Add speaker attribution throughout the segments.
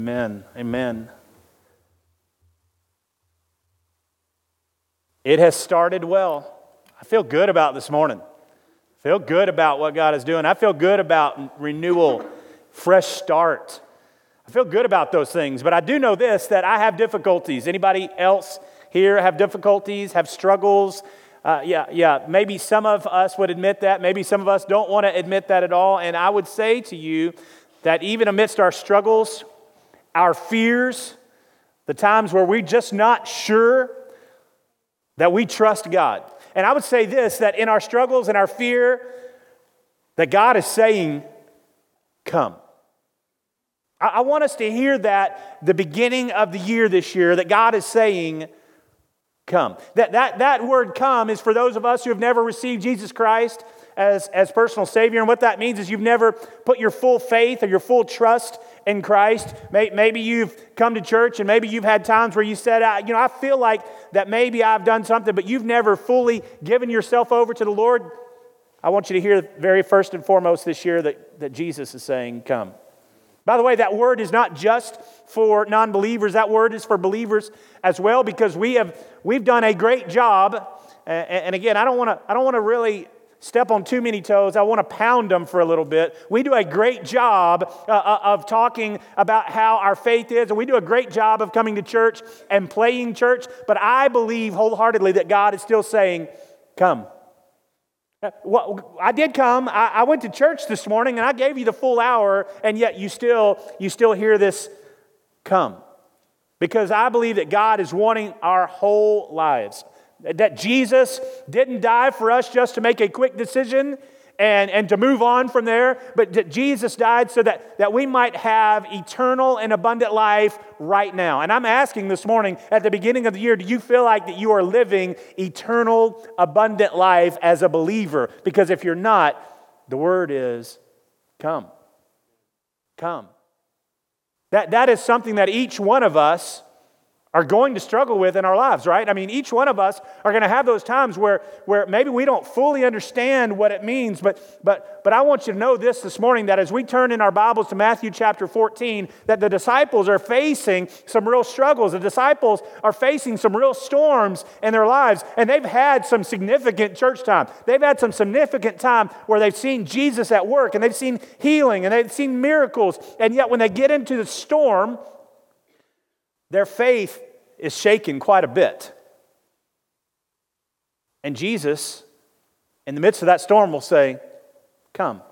Speaker 1: Amen. Amen. It has started well. I feel good about this morning. I feel good about what God is doing. I feel good about renewal, fresh start. I feel good about those things. But I do know this, that I have difficulties. Anybody else here have difficulties, have struggles? Maybe some of us would admit that. Maybe some of us don't want to admit that at all. And I would say to you that even amidst our struggles, our fears, the times where we're just not sure that we trust God. And I would say this, that in our struggles and our fear, that God is saying, come. I want us to hear that the beginning of the year this year, that God is saying, come. That word come is for those of us who have never received Jesus Christ as personal Savior. And what that means is you've never put your full faith or your full trust in Christ. Maybe you've come to church and maybe you've had times where you said, I feel like that maybe I've done something, but you've never fully given yourself over to the Lord. I want you to hear very first and foremost this year that Jesus is saying, come. By the way, that word is not just for non-believers. That word is for believers as well, because we've done a great job. And again, I don't want to really step on too many toes. I want to pound them for a little bit. We do a great job of talking about how our faith is, and we do a great job of coming to church and playing church. But I believe wholeheartedly that God is still saying, come. Well, I did come. I went to church this morning, and I gave you the full hour, and yet you still hear this, come. Because I believe that God is wanting our whole lives. That Jesus didn't die for us just to make a quick decision and to move on from there, but that Jesus died so that we might have eternal and abundant life right now. And I'm asking this morning, at the beginning of the year, do you feel like that you are living eternal, abundant life as a believer? Because if you're not, the word is come. Come. That is something that each one of us are going to struggle with in our lives, right? I mean, each one of us are going to have those times where maybe we don't fully understand what it means, but I want you to know this morning, that as we turn in our Bibles to Matthew chapter 14, that the disciples are facing some real struggles. The disciples are facing some real storms in their lives, and they've had some significant church time. They've had some significant time where they've seen Jesus at work, and they've seen healing, and they've seen miracles, and yet when they get into the storm, their faith is shaken quite a bit. And Jesus, in the midst of that storm, will say, come.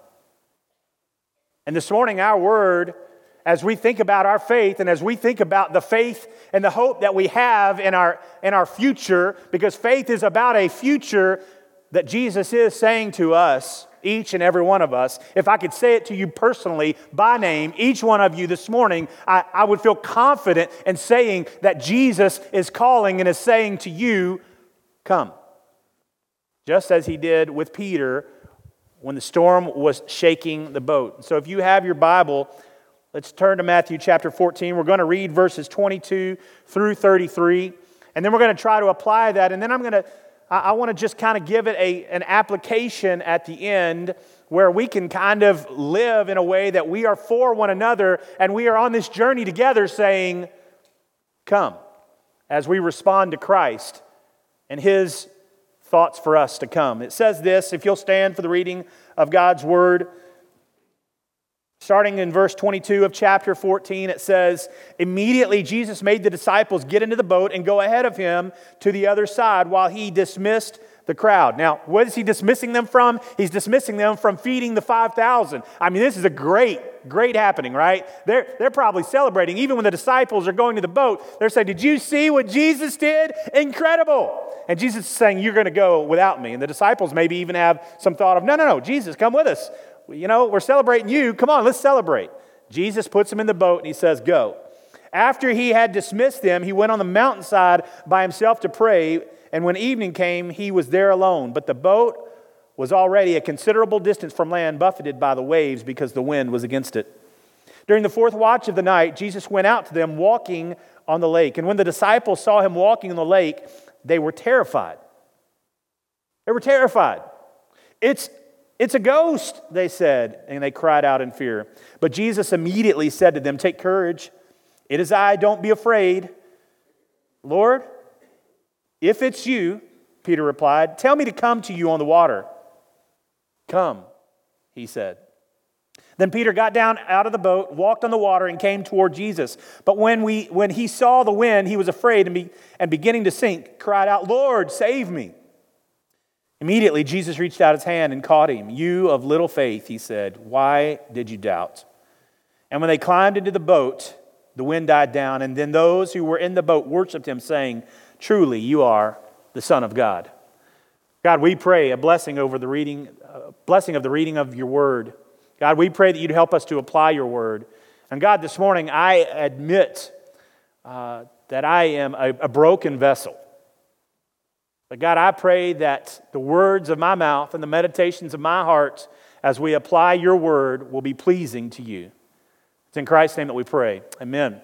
Speaker 1: And this morning, our word, as we think about our faith and as we think about the faith and the hope that we have in our future, because faith is about a future that Jesus is saying to us, each and every one of us. If I could say it to you personally, by name, each one of you this morning, I would feel confident in saying that Jesus is calling and is saying to you, come. Just as he did with Peter when the storm was shaking the boat. So if you have your Bible, let's turn to Matthew chapter 14. We're going to read verses 22 through 33, and then we're going to try to apply that, and then I want to just kind of give it an application at the end where we can kind of live in a way that we are for one another and we are on this journey together saying, come, as we respond to Christ and His thoughts for us to come. It says this, if you'll stand for the reading of God's Word. Starting in verse 22 of chapter 14, it says, immediately Jesus made the disciples get into the boat and go ahead of him to the other side while he dismissed the crowd. Now, what is he dismissing them from? He's dismissing them from feeding the 5,000. I mean, this is a great happening, right? They're probably celebrating. Even when the disciples are going to the boat, they're saying, did you see what Jesus did? Incredible. And Jesus is saying, you're going to go without me. And the disciples maybe even have some thought of, no, Jesus, come with us. We're celebrating you. Come on, let's celebrate. Jesus puts them in the boat and he says, go. After he had dismissed them, he went on the mountainside by himself to pray. And when evening came, he was there alone. But the boat was already a considerable distance from land, buffeted by the waves because the wind was against it. During the fourth watch of the night, Jesus went out to them walking on the lake. And when the disciples saw him walking on the lake, they were terrified. They were terrified. It's a ghost, they said, and they cried out in fear. But Jesus immediately said to them, take courage, "It is I, don't be afraid." "Lord, if it's you," Peter replied, "tell me to come to you on the water." "Come," he said. Then Peter got down out of the boat, walked on the water, and came toward Jesus. But when he saw the wind, he was afraid and beginning to sink, cried out, "Lord, save me." Immediately Jesus reached out his hand and caught him. "You of little faith," he said, "why did you doubt?" And when they climbed into the boat, the wind died down, and then those who were in the boat worshiped him, saying, "Truly, you are the Son of God." God, we pray a blessing of the reading of your word. God, we pray that you'd help us to apply your word. And God, this morning, I admit that I am a broken vessel. But God, I pray that the words of my mouth and the meditations of my heart as we apply your word will be pleasing to you. It's in Christ's name that we pray. Amen.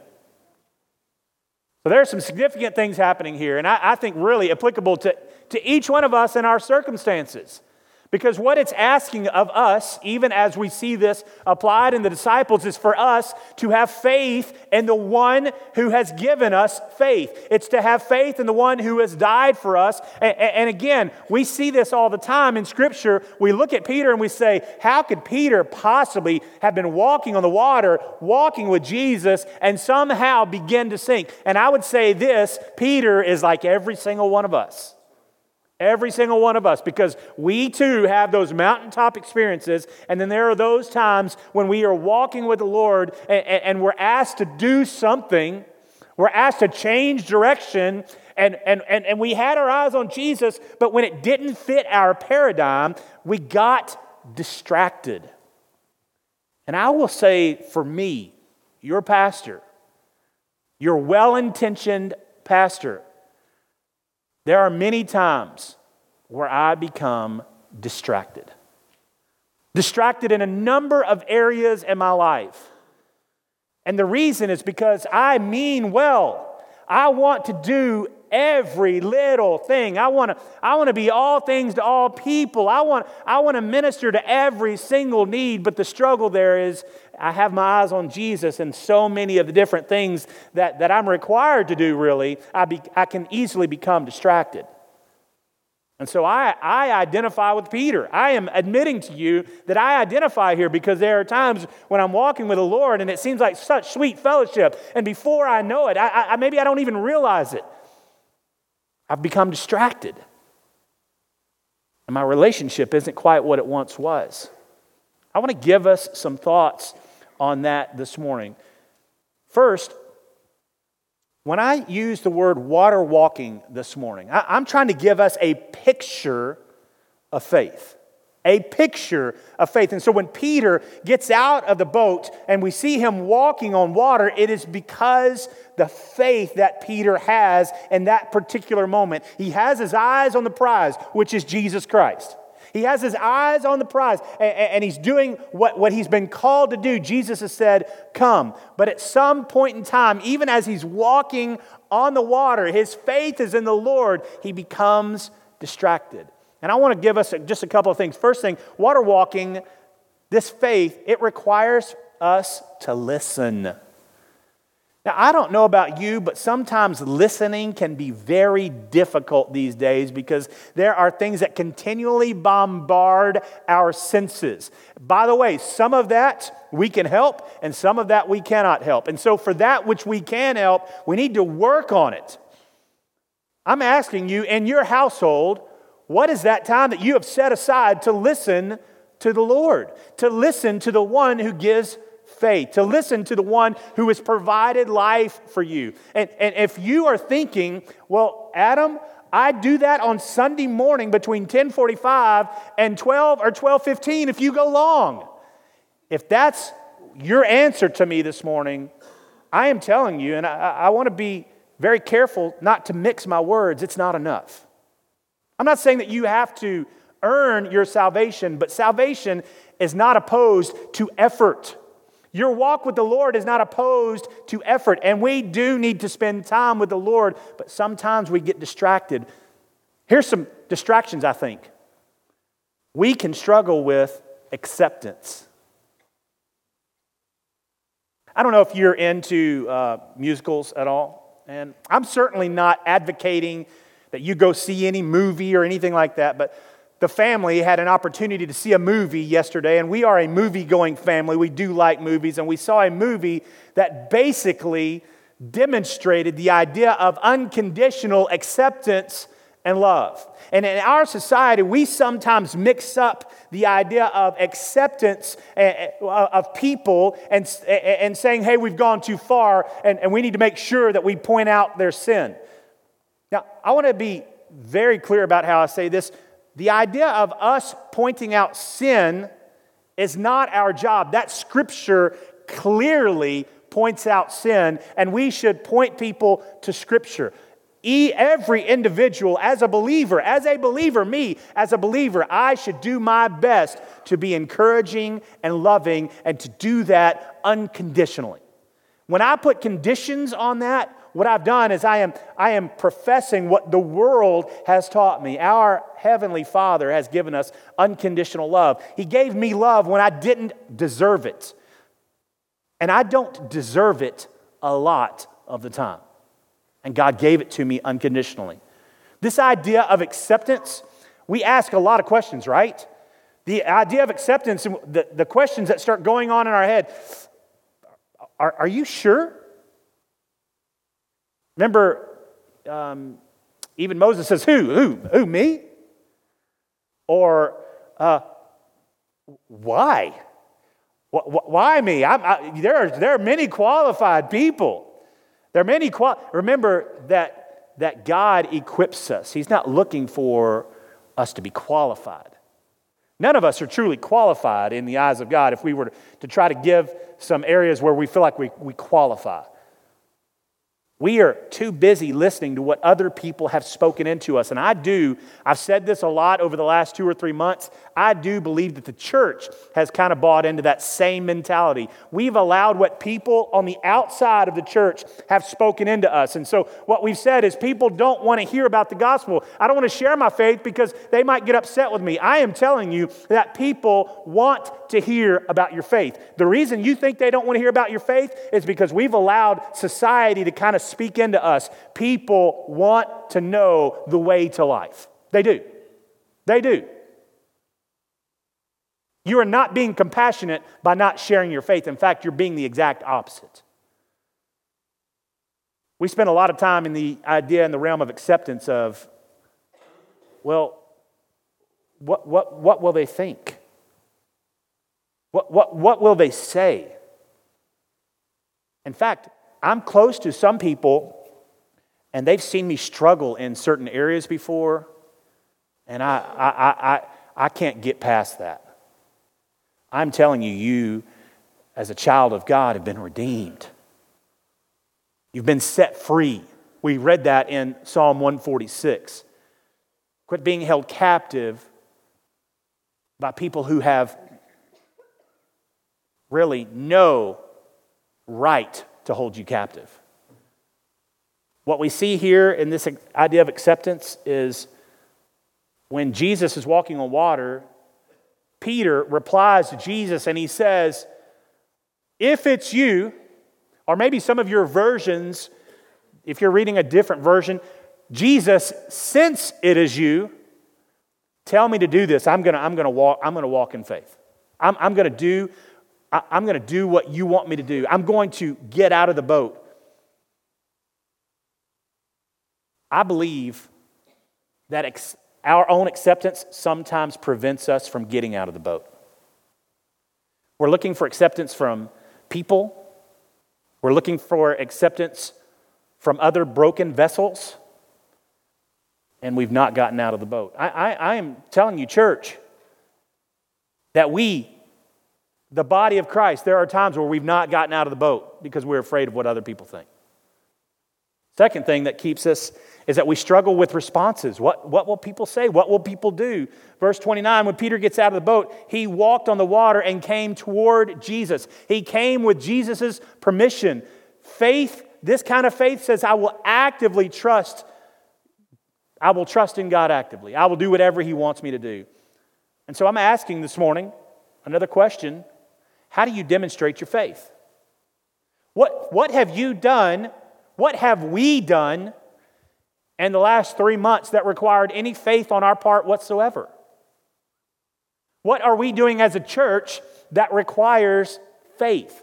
Speaker 1: So there are some significant things happening here, and I think really applicable to each one of us in our circumstances. Because what it's asking of us, even as we see this applied in the disciples, is for us to have faith in the one who has given us faith. It's to have faith in the one who has died for us. And again, we see this all the time in Scripture. We look at Peter and we say, how could Peter possibly have been walking on the water, walking with Jesus, and somehow begin to sink? And I would say this, Peter is like every single one of us. Every single one of us, because we too have those mountaintop experiences, and then there are those times when we are walking with the Lord and we're asked to do something, we're asked to change direction, and we had our eyes on Jesus, but when it didn't fit our paradigm, we got distracted. And I will say for me, your pastor, your well-intentioned pastor, there are many times where I become distracted. Distracted in a number of areas in my life. And the reason is because I mean well. I want to do every little thing. I want to be all things to all people. I want to minister to every single need, but the struggle there is I have my eyes on Jesus, and so many of the different things that I'm required to do, really, I can easily become distracted. And so I identify with Peter. I am admitting to you that I identify here because there are times when I'm walking with the Lord and it seems like such sweet fellowship, and before I know it, maybe I don't even realize it. I've become distracted. And my relationship isn't quite what it once was. I want to give us some thoughts on that this morning. First, when I use the word water walking this morning, I'm trying to give us a picture of faith. A picture of faith. And so when Peter gets out of the boat and we see him walking on water, it is because the faith that Peter has in that particular moment. He has his eyes on the prize, which is Jesus Christ. He has his eyes on the prize, and he's doing what he's been called to do. Jesus has said, "Come." But at some point in time, even as he's walking on the water, his faith is in the Lord, he becomes distracted. And I want to give us just a couple of things. First thing, water walking, this faith, it requires us to listen. Now, I don't know about you, but sometimes listening can be very difficult these days because there are things that continually bombard our senses. By the way, some of that we can help and some of that we cannot help. And so for that which we can help, we need to work on it. I'm asking you, in your household, what is that time that you have set aside to listen to the Lord? To listen to the one who gives faith, to listen to the one who has provided life for you. And if you are thinking, well, Adam, I do that on Sunday morning between 10:45 and 12 or 12:15 if you go long. If that's your answer to me this morning, I am telling you, and I want to be very careful not to mix my words, it's not enough. I'm not saying that you have to earn your salvation, but salvation is not opposed to effort. Your walk with the Lord is not opposed to effort, and we do need to spend time with the Lord, but sometimes we get distracted. Here's some distractions, I think. We can struggle with acceptance. I don't know if you're into musicals at all, and I'm certainly not advocating that you go see any movie or anything like that, but the family had an opportunity to see a movie yesterday, and we are a movie-going family. We do like movies, and we saw a movie that basically demonstrated the idea of unconditional acceptance and love. And in our society, we sometimes mix up the idea of acceptance of people and saying, hey, we've gone too far, and we need to make sure that we point out their sin. Now, I want to be very clear about how I say this. The idea of us pointing out sin is not our job. That scripture clearly points out sin, and we should point people to scripture. Every individual, as a believer, me, as a believer, I should do my best to be encouraging and loving and to do that unconditionally. When I put conditions on that, what I've done is I am professing what the world has taught me. Our Heavenly Father has given us unconditional love. He gave me love when I didn't deserve it. And I don't deserve it a lot of the time. And God gave it to me unconditionally. This idea of acceptance, we ask a lot of questions, right? The idea of acceptance, the questions that start going on in our head, are you sure? Remember, even Moses says, who, me? Or, why? Why me? There are many qualified people. Remember that God equips us. He's not looking for us to be qualified. None of us are truly qualified in the eyes of God if we were to try to give some areas where we feel like we qualify. We are too busy listening to what other people have spoken into us. And I've said this a lot over the last 2 or 3 months, I do believe that the church has kind of bought into that same mentality. We've allowed what people on the outside of the church have spoken into us. And so what we've said is people don't want to hear about the gospel. I don't want to share my faith because they might get upset with me. I am telling you that people want to hear about your faith. The reason you think they don't want to hear about your faith is because we've allowed society to kind of speak into us. People want to know the way to life. They do. They do. You are not being compassionate by not sharing your faith. In fact, you're being the exact opposite. We spend a lot of time in the idea in the realm of acceptance of, well, what will they think? What will they say? In fact, I'm close to some people, and they've seen me struggle in certain areas before, and I can't get past that. I'm telling you, you, as a child of God, have been redeemed. You've been set free. We read that in Psalm 146. Quit being held captive by people who have really no right to hold you captive. What we see here in this idea of acceptance is when Jesus is walking on water, Peter replies to Jesus and he says, if it's you, or maybe some of your versions, if you're reading a different version, Jesus, since it is you, tell me to do this. I'm going to walk in faith. I'm going to do what you want me to do. I'm going to get out of the boat. I believe that our own acceptance sometimes prevents us from getting out of the boat. We're looking for acceptance from people. We're looking for acceptance from other broken vessels. And we've not gotten out of the boat. I am telling you, church, that the body of Christ, there are times where we've not gotten out of the boat because we're afraid of what other people think. Second thing that keeps us is that we struggle with responses. What will people say? What will people do? Verse 29, when Peter gets out of the boat, he walked on the water and came toward Jesus. He came with Jesus' permission. Faith, this kind of faith says, I will trust in God actively. I will do whatever He wants me to do. And so I'm asking this morning another question. How do you demonstrate your faith? What have you done? What have we done in the last 3 months that required any faith on our part whatsoever? What are we doing as a church that requires faith?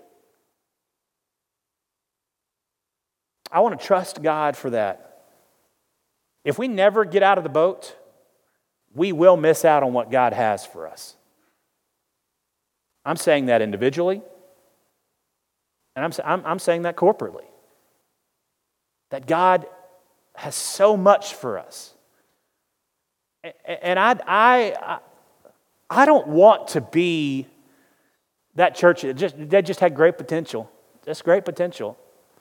Speaker 1: I want to trust God for that. If we never get out of the boat, we will miss out on what God has for us. I'm saying that individually, and I'm saying that corporately. That God has so much for us. And I don't want to be that church that just had great potential. Just great potential.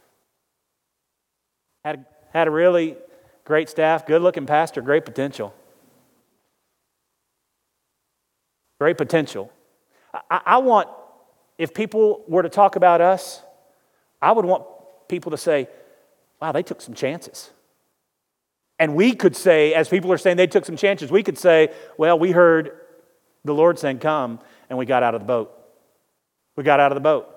Speaker 1: Had a really great staff, good-looking pastor, great potential. Great potential. I want, if people were to talk about us, I would want people to say, wow, they took some chances. And we could say, as people are saying they took some chances, we could say, well, we heard the Lord saying come, and we got out of the boat. We got out of the boat.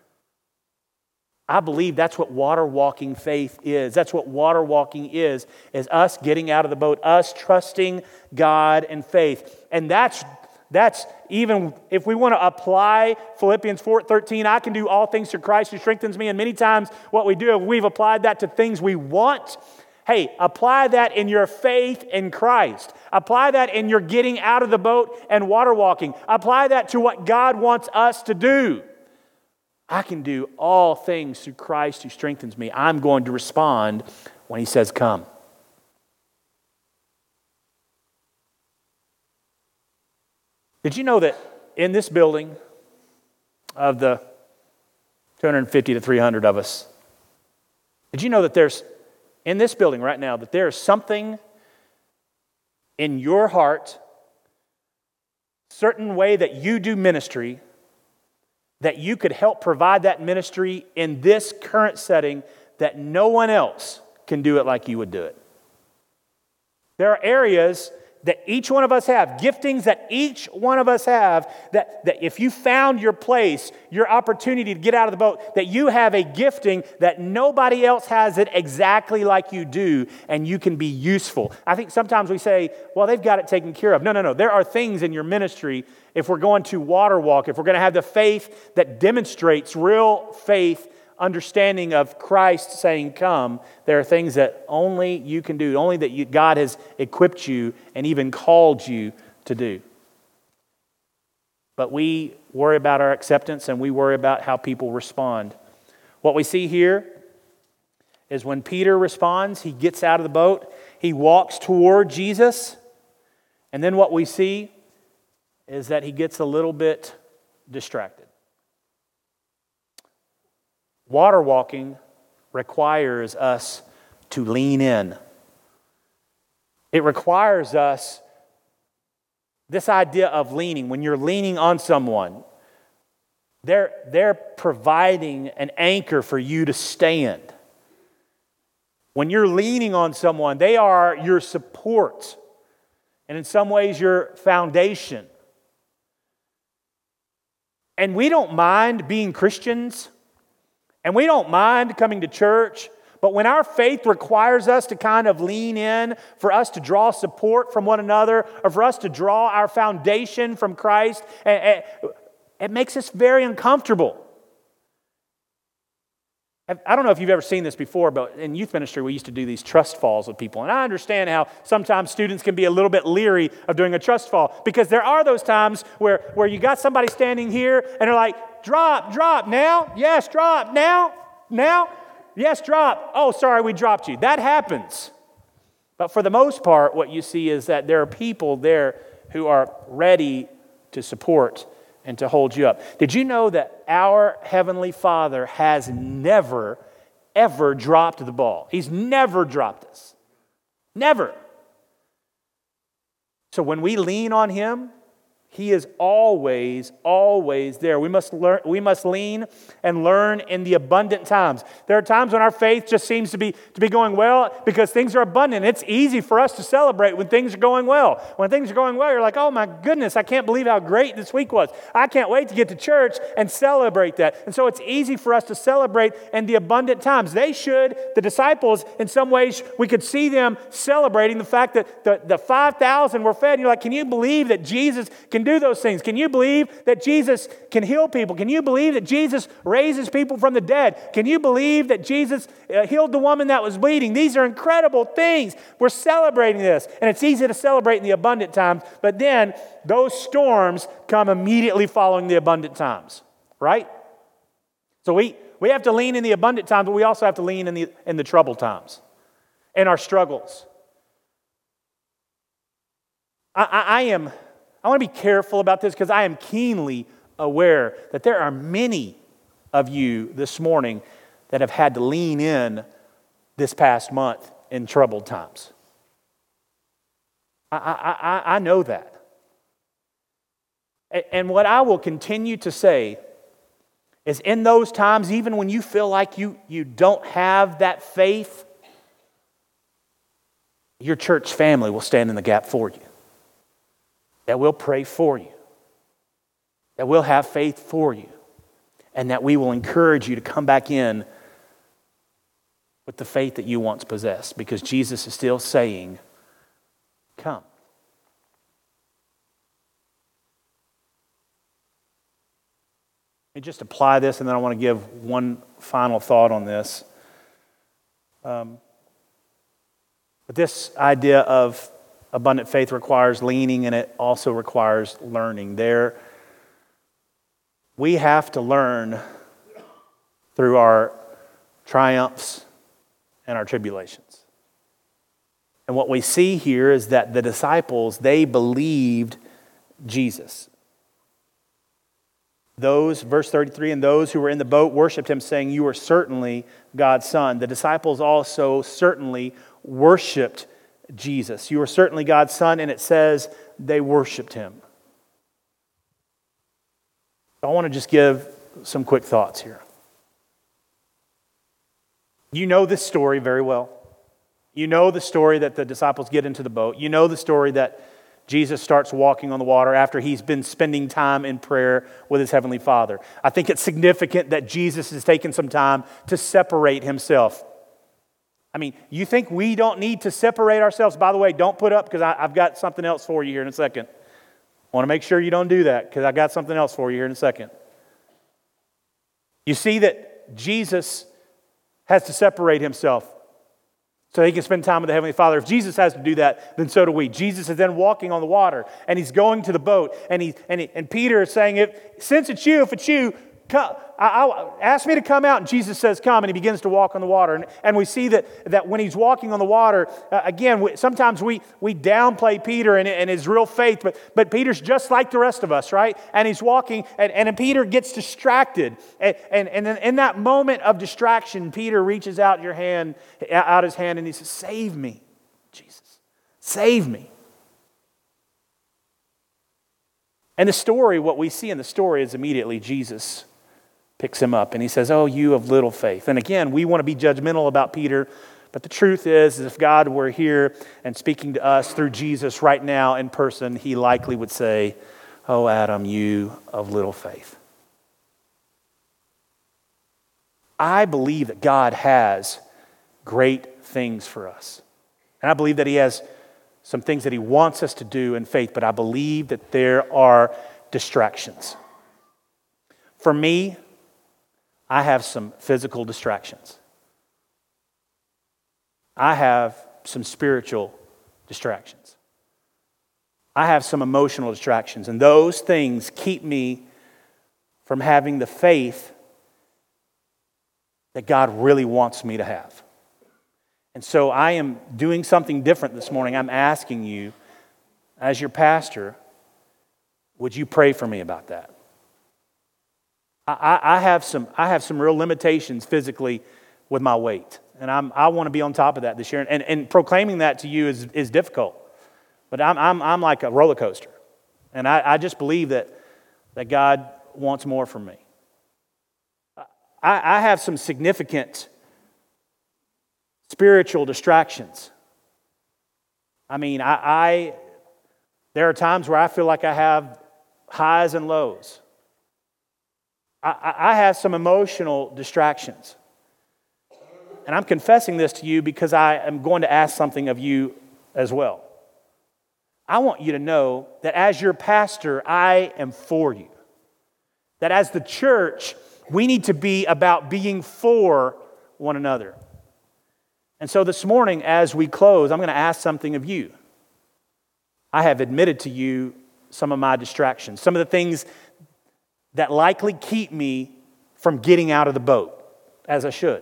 Speaker 1: I believe that's what water walking faith is. That's what water walking is us getting out of the boat, us trusting God and faith. And that's even if we want to apply Philippians 4:13, I can do all things through Christ who strengthens me. And many times what we do, we've applied that to things we want. Hey, apply that in your faith in Christ. Apply that in your getting out of the boat and water walking. Apply that to what God wants us to do. I can do all things through Christ who strengthens me. I'm going to respond when He says come. Did you know that in this building, of the 250 to 300 of us, did you know that there's, in this building right now, that there is something in your heart, certain way that you do ministry, that you could help provide that ministry in this current setting that no one else can do it like you would do it? There are areas that each one of us have, giftings that each one of us have, that if you found your place, your opportunity to get out of the boat, that you have a gifting that nobody else has it exactly like you do, and you can be useful. I think sometimes we say, well, they've got it taken care of. No. There are things in your ministry, if we're going to water walk, if we're going to have the faith that demonstrates real faith, understanding of Christ saying come, there are things that only you can do, only that God has equipped you and even called you to do. But we worry about our acceptance and we worry about how people respond. What we see here is when Peter responds, he gets out of the boat, he walks toward Jesus, and then what we see is that he gets a little bit distracted. Water walking requires us to lean in. It requires us, this idea of leaning, when you're leaning on someone, they're providing an anchor for you to stand. When you're leaning on someone, they are your support, and in some ways your foundation. And we don't mind being Christians, and we don't mind coming to church, but when our faith requires us to kind of lean in, for us to draw support from one another, or for us to draw our foundation from Christ, it makes us very uncomfortable. I don't know if you've ever seen this before, but in youth ministry, we used to do these trust falls with people. And I understand how sometimes students can be a little bit leery of doing a trust fall, because there are those times where you got somebody standing here and they're like, drop, now, yes, drop, now, yes, drop. Oh, sorry, we dropped you. That happens. But for the most part, what you see is that there are people there who are ready to support and to hold you up. Did you know that our Heavenly Father has never, ever dropped the ball? He's never dropped us. Never. So when we lean on Him, He is always, always there. We must lean and learn in the abundant times. There are times when our faith just seems to be going well because things are abundant. It's easy for us to celebrate when things are going well. When things are going well, you're like, oh my goodness, I can't believe how great this week was. I can't wait to get to church and celebrate that. And so it's easy for us to celebrate in the abundant times. The disciples, in some ways, we could see them celebrating the fact that the 5,000 were fed. And you're like, can you believe that Jesus can do those things? Can you believe that Jesus can heal people? Can you believe that Jesus raises people from the dead? Can you believe that Jesus healed the woman that was bleeding? These are incredible things. We're celebrating this. And it's easy to celebrate in the abundant times, but then those storms come immediately following the abundant times, right? So we have to lean in the abundant times, but we also have to lean in the troubled times, in our struggles. I want to be careful about this because I am keenly aware that there are many of you this morning that have had to lean in this past month in troubled times. I know that. And what I will continue to say is in those times, even when you feel like you don't have that faith, your church family will stand in the gap for you. That we'll pray for you, that we'll have faith for you, and that we will encourage you to come back in with the faith that you once possessed, because Jesus is still saying, come. Let me just apply this, and then I want to give one final thought on this. But this idea of abundant faith requires leaning, and it also requires learning. We have to learn through our triumphs and our tribulations. And what we see here is that the disciples, they believed Jesus. Verse 33, and those who were in the boat worshiped him, saying, you are certainly God's Son. The disciples also certainly worshiped Jesus. You are certainly God's Son, and it says they worshiped him. I want to just give some quick thoughts here. You know this story very well. You know the story that the disciples get into the boat. You know the story that Jesus starts walking on the water after he's been spending time in prayer with his heavenly Father. I think it's significant that Jesus has taken some time to separate himself. I mean, you think we don't need to separate ourselves? By the way, don't put up, because I've got something else for you here in a second. I want to make sure you don't do that, because I got something else for you here in a second. You see that Jesus has to separate himself so he can spend time with the Heavenly Father. If Jesus has to do that, then so do we. Jesus is then walking on the water, and he's going to the boat, and Peter is saying, if it's you, come, ask me to come out. And Jesus says, come, and he begins to walk on the water. And we see that when he's walking on the water, sometimes we downplay Peter and his real faith, but Peter's just like the rest of us, right? And he's walking, and Peter gets distracted. And in that moment of distraction, Peter reaches out his hand, and he says, save me, Jesus, save me. And what we see in the story is immediately Jesus picks him up and he says, oh, you of little faith. And again, we want to be judgmental about Peter, but the truth is if God were here and speaking to us through Jesus right now in person, he likely would say, oh, Adam, you of little faith. I believe that God has great things for us. And I believe that he has some things that he wants us to do in faith, but I believe that there are distractions. For me, I have some physical distractions. I have some spiritual distractions. I have some emotional distractions, and those things keep me from having the faith that God really wants me to have. And so I am doing something different this morning. I'm asking you, as your pastor, would you pray for me about that? I have some real limitations physically with my weight, and I want to be on top of that this year. And proclaiming that to you is difficult, but I'm like a roller coaster, And I just believe that God wants more from me. I have some significant spiritual distractions. I mean, there are times where I feel like I have highs and lows. I have some emotional distractions. And I'm confessing this to you because I am going to ask something of you as well. I want you to know that as your pastor, I am for you. That as the church, we need to be about being for one another. And so this morning, as we close, I'm going to ask something of you. I have admitted to you some of my distractions, some of the things that likely keep me from getting out of the boat, as I should.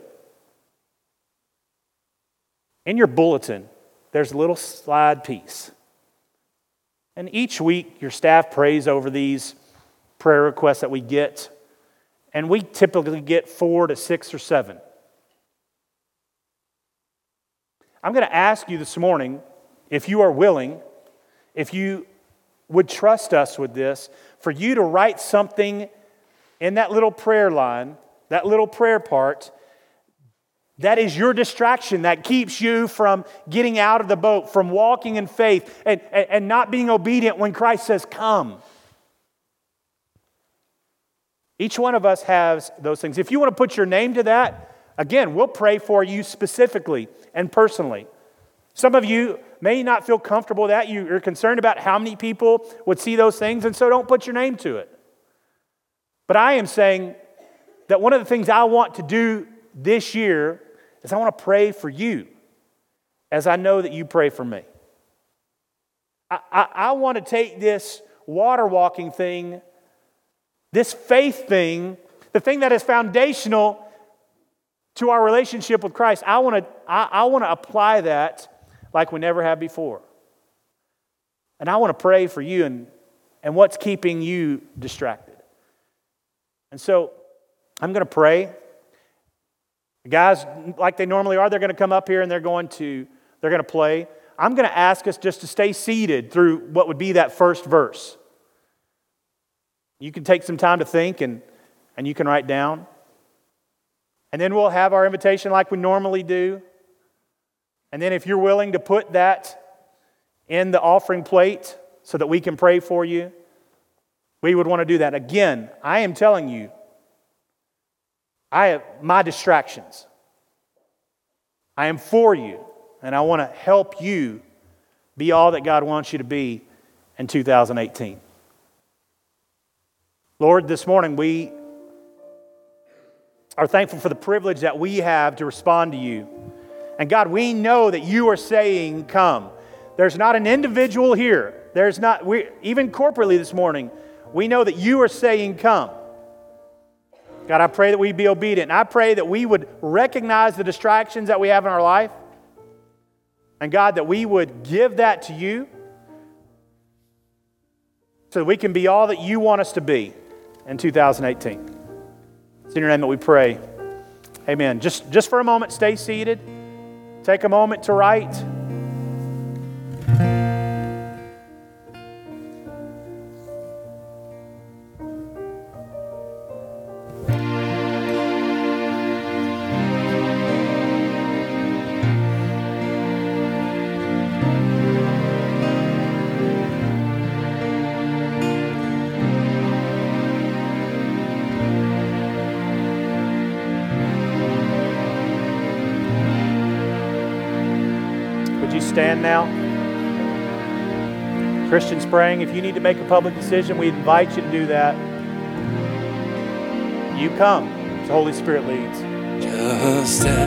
Speaker 1: In your bulletin, there's a little slide piece. And each week, your staff prays over these prayer requests that we get. And we typically get 4 to 6 or 7. I'm going to ask you this morning, if you are willing, if you would trust us with this, for you to write something in that little prayer line, that little prayer part, that is your distraction that keeps you from getting out of the boat, from walking in faith and not being obedient when Christ says, come. Each one of us has those things. If you want to put your name to that, again, we'll pray for you specifically and personally. Some of you may not feel comfortable with that. You're concerned about how many people would see those things, and so don't put your name to it. But I am saying that one of the things I want to do this year is I want to pray for you as I know that you pray for me. I want to take this water walking thing, this faith thing, the thing that is foundational to our relationship with Christ. I want to apply that like we never have before. And I want to pray for you and what's keeping you distracted. And so I'm going to pray. The guys, like they normally are, they're going to come up here and they're going to play. I'm going to ask us just to stay seated through what would be that first verse. You can take some time to think and you can write down. And then we'll have our invitation like we normally do. And then if you're willing to put that in the offering plate so that we can pray for you, we would want to do that. Again, I am telling you, I have my distractions. I am for you, and I want to help you be all that God wants you to be in 2018. Lord, this morning we are thankful for the privilege that we have to respond to you. And God, we know that you are saying, come. There's not an individual here. Even corporately this morning, we know that you are saying, come. God, I pray that we be obedient. And I pray that we would recognize the distractions that we have in our life. And God, that we would give that to you so that we can be all that you want us to be in 2018. It's in your name that we pray. Amen. Just for a moment, stay seated. Take a moment to write. Stand now. Christians praying, if you need to make a public decision, we invite you to do that. You come as the Holy Spirit leads.